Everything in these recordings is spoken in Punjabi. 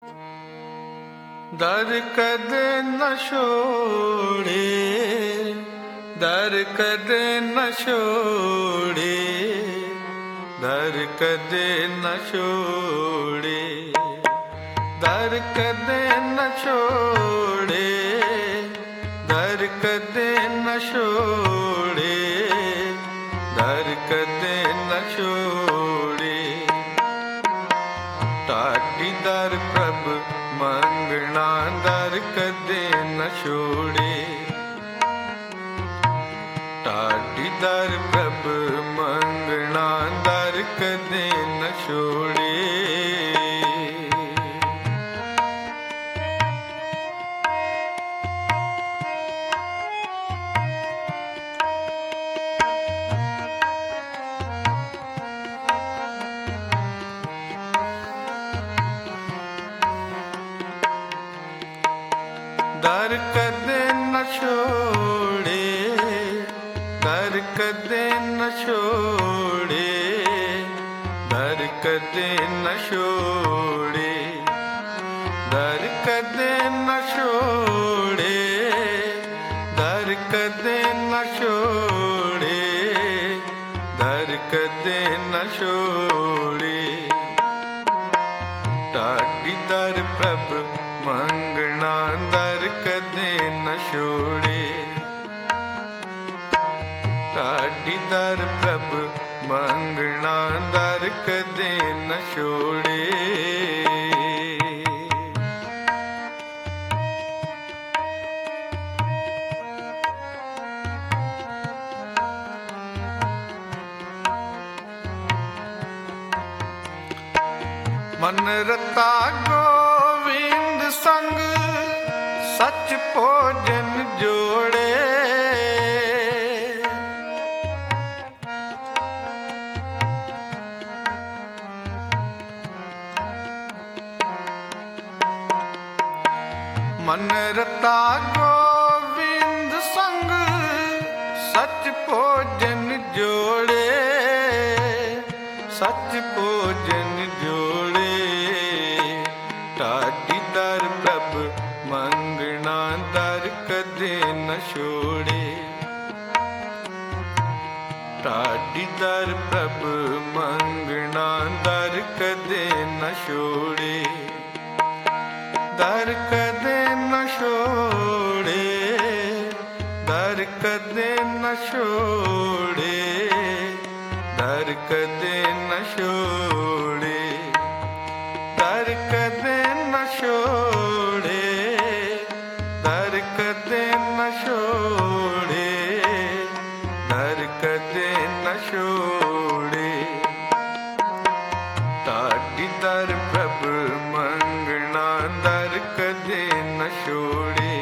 ਦਰ ਕਦੇ ਨ ਛੋੜੇ, ਦਰ ਕਦੇ ਨ ਛੋੜੇ, ਦਰ ਕਦੇ ਨ ਛੋੜੇ, ਦਰ ਕਦੇ ਨ ਛੋੜੇ, ਦਰ ਕਦੇ ਨ ਛੋੜੇ, ਦਰ ਕਦੇ ਨ ਛੋੜੇ। ਢਾਡੀ ਦਰ ਪ੍ਰਭ ਮੰਗਣਾ, ਦਰ ਕਦੇ ਨ ਛੋੜੇ, ਢਾਡੀ ਦਰ ਪ੍ਰਭ ਮੰਗਣਾ, ਦਰ ਕਦੇ ਨ ਛੋੜੇ। ਦਰ ਕਦੇ ਨ ਛੋੜੇ, ਦਰ ਕਦੇ ਨ ਛੋੜੇ, ਦਰ ਕਦੇ ਨ ਛੋੜੇ, ਦਰ ਕਦੇ ਨ ਛੋੜੇ, ਦਰ ਕਦੇ ਨ ਛੋੜੇ, ਦਰ ਕਦੇ ਨ ਛੋੜੇ। ਢਾਡੀ ਦਰ ਪ੍ਰਭ ਮੰਗਣਾ, ਦਰ ਕਦੇ ਨ ਛੋੜੇ, ਢਾਡੀ ਦਰ ਪ੍ਰਭ ਮੰਗਣਾ, ਦਰ ਕਦੇ ਨ ਛੋੜੇ। ਮਨ ਰਤਾ ਗੋਵਿੰਦ ਸੰਗ, ਸਚ ਭੋਜਨ ਜੋੜੇ, ਮਨ ਰਤਾ ਗੋਵਿੰਦ ਸੰਗ, ਸਚ ਭੋਜਨ ਜੋੜੇ, ਸਚ ਭੋਜਨ ਜੋੜੇ। ਢਾਡੀ ਦਰ ਪ੍ਰਭ ਮੰਗਣਾ, ਦਰ ਕਦੇ ਨ ਛੋੜੇ, ਢਾਡੀ ਦਰ ਪ੍ਰਭ ਮੰਗਣਾ, ਦਰ ਕਦੇ ਨ ਛੋੜੇ, ਦਰ ਕਦੇ ਨ ਛੋੜੇ, ਦਰ ਕਦੇ ਨ ਛੋੜੇ, ਦਰ ਕਦੇ ਨ ਛੋੜੇ, ਦਰ ਕਦੇ ਨ ਛੋੜੇ, ਦਰ ਕਦੇ ਨ ਛੋੜੇ, ਦਰ ਕਦੇ ਨ ਛੋੜੇ। ਢਾਡੀ ਦਰ ਪ੍ਰਭ ਮੰਗਣਾ, ਦਰ ਕਦੇ ਨ ਛੋੜੇ,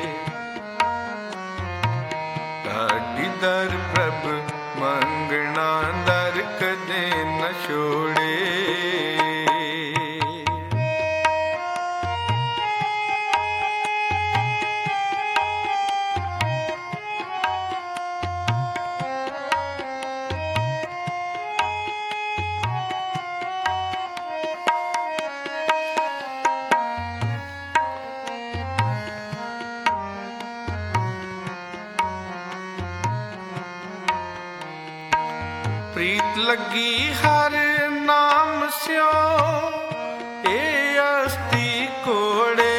ਢਾਡੀ ਦਰ ਪ੍ਰਭ ਮੰਗਣਾ, ਦਰ ਕਦੇ ਨ ਛੋੜੇ। ਪ੍ਰੀਤ ਲੱਗੀ ਹਰ ਨਾਮ ਸਿਓ, ਇਹ ਅਸਤੀ ਕੋੜੇ,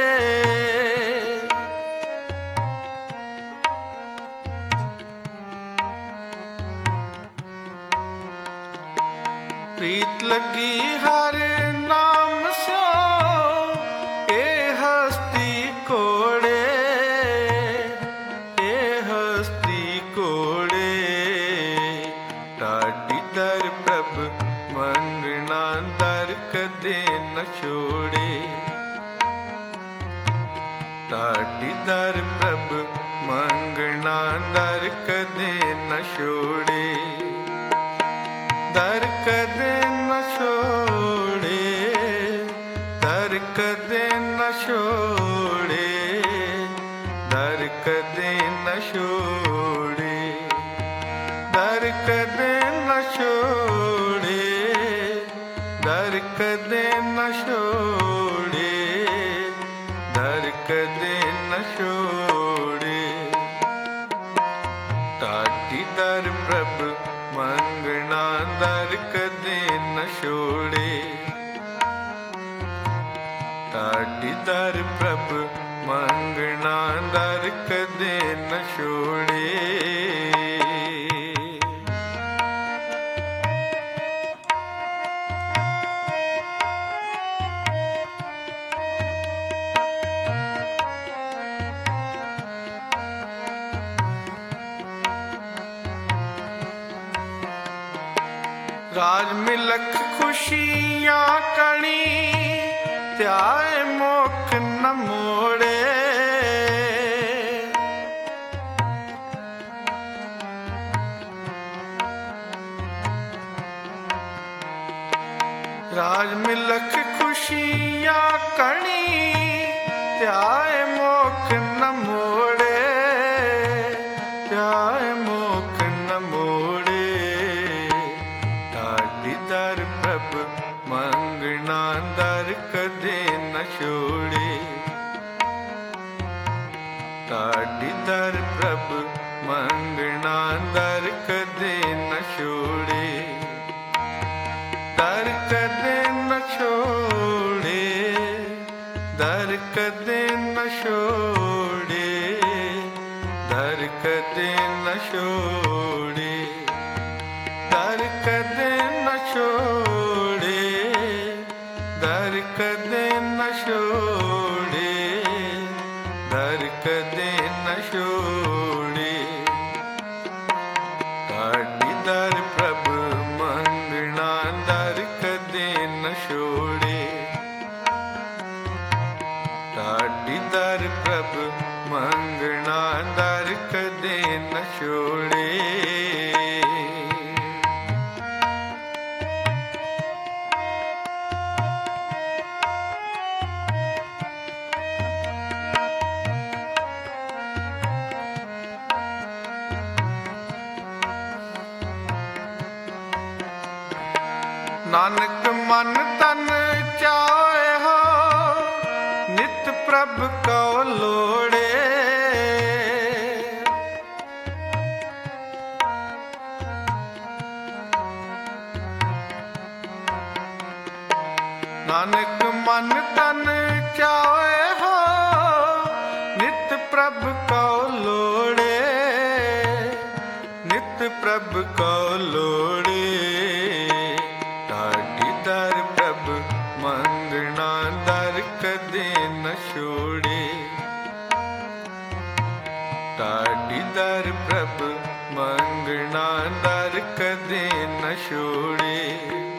ਪ੍ਰੀਤ ਲੱਗੀ ਹਰ ਨਾਮ ਸਿਓ, ਇਹ ਹਸਤੀ ਕੋੜੇ, ਇਹ ਹਸਤੀ ਕੋੜੇ। ਢਾਡੀ ਦਰ ਪ੍ਰਭ ਮੰਗਣਾ, ਦਰ ਕਦੇ ਨ ਛੋੜੇ, ਢਾਡੀ ਦਰ ਪ੍ਰਭ ਮੰਗਣਾ, ਦਰ ਕਦੇ ਨ ਛੋੜੇ, ਦਰ ਕਦੇ ਨ ਛੋੜੇ, ਦਰ ਕਦੇ ਨ ਛੋੜੇ, ਦਰ ਕਦੇ ਨ ਛੋੜੇ, ਦਰ ਕਦੇ ਨ ਛੋੜੇ, ਦਰ ਕਦੇ ਨ ਛੋੜੇ, ਢਾਡੀ ਦਰ ਪ੍ਰਭ ਮੰਗਣਾ ਦਰ ਕਦੇ ਨ ਛੋੜੇ। ਰਾਜ ਮਿਲਖ ਖੁਸ਼ੀਆਂ ਕਣੀ ਧਿਆਏ ਮੋਖ ਨ ਮੋੜੇ। ਰਾਜ ਮਿਲਖ ਖੁਸ਼ੀਆਂ ਕਣੀ ਧਿਆਏ ਮੋਖ ਨ ਮੋੜੇ। ਧਿਆਏ ਮੋਖ ਨ ਮੋੜੇ। ਢਾਡੀ ਦਰ ਪ੍ਰਭ ਮੰਗਣਾ ਦਰ ਕਦੇ ਨ ਛੋੜੇ। ਢਾਡੀ ਦਰ ਪ੍ਰਭ ਮੰਗਣਾ ਦਰ ਕਦੇ ਨ ਛੋੜੇ। ਦਰ ਕਦੇ ਨ ਛੋੜੇ। ਦਰ ਕਦੇ ਨ ਛੋੜੇ। ਦਰ ਕਦੇ ਨ ਛੋੜੇ। ਦਰ ਕਦੇ ਨ ਛੋੜੇ। ਦਰ ਕਦੇ ਨ ਛੋੜੇ। ਦਰ ਕਦੇ ਨ ਛੋੜੇ। ਢਾਡੀ ਦਰ ਪ੍ਰਭ ਮੰਗਣਾ ਦਰ ਕਦੇ ਨ ਛੋੜੇ। ਢਾਡੀ ਦਰ ਪ੍ਰਭ ਮੰਗਣਾ ਦਰ ਕਦੇ ਨ ਛੋੜੇ। ਨਾਨਕ ਮਨ ਤਨ ਚਾਹੇ ਹੋ ਨਿਤ ਪ੍ਰਭ ਕਉ ਲੋੜੇ। ਨਾਨਕ ਮਨ ਤਨ ਚਾਹੇ ਹੋ ਨਿਤ ਪ੍ਰਭ ਕਉ ਲੋੜੇ। ਨਿਤ ਪ੍ਰਭ ਕਉ ਲੋੜੇ। ਢਾਡੀ ਦਰ ਪ੍ਰਭ ਮੰਗਣਾ ਦਰ ਕਦੇ ਨ ਛੋੜੇ। ਢਾਡੀ ਦਰ ਪ੍ਰਭ ਮੰਗਣਾ ਦਰ ਕਦੇ ਨ ਛੋੜੇ।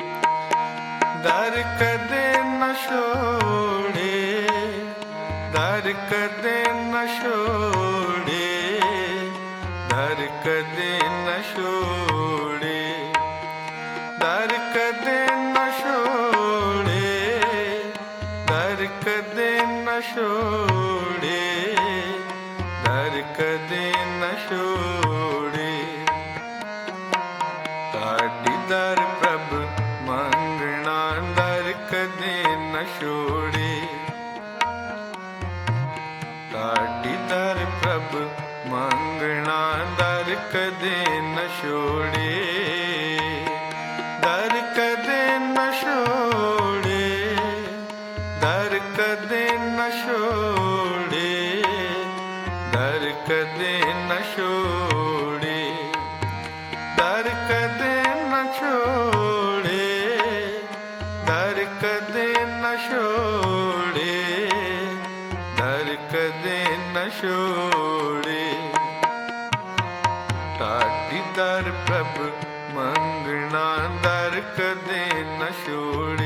ਦਰ ਕਦੇ ਨ ਛੋੜੇ। ਦਰ ਕਦੇ ਨ ਛੋੜੇ। ਦਰ ਕਦੇ ਨ ਛੋੜੇ। ਦਰ ਕਦੇ ਨ ਛੋੜੇ। ਦਰ ਕਦੇ ਨ ਛੋੜੇ। ਦਰ ਕਦੇ ਨ ਛੋੜੇ। ਢਾਡੀ ਦਰ ਪ੍ਰਭ ਮੰਗਣਾ ਦਰ ਕਦੇ ਨ ਛੋੜੇ। ਢਾਡੀ ਦਰ ਪ੍ਰਭ ਮੰਗਣਾ ਦਰ ਕਦੇ ਨ ਛੋੜੇ। ਦਰ ਕਦੇ ਨ ਛੋੜੇ। ਦਰ ਕਦੇ ਨ ਛੋੜੇ। ਦਰ ਕਦੇ ਨ ਛੋੜੇ। ਦਰ ਕਦੇ ਨ ਛੋੜੇ। ਦਰ ਕਦੇ ਨ ਛੋੜੇ। ਦਰ ਕਦੇ ਨ ਛੋੜੇ। ਢਾਡੀ ਦਰ ਪ੍ਰਭ ਮੰਗਣਾ ਦਰ ਕਦੇ ਨ ਛੋੜੇ।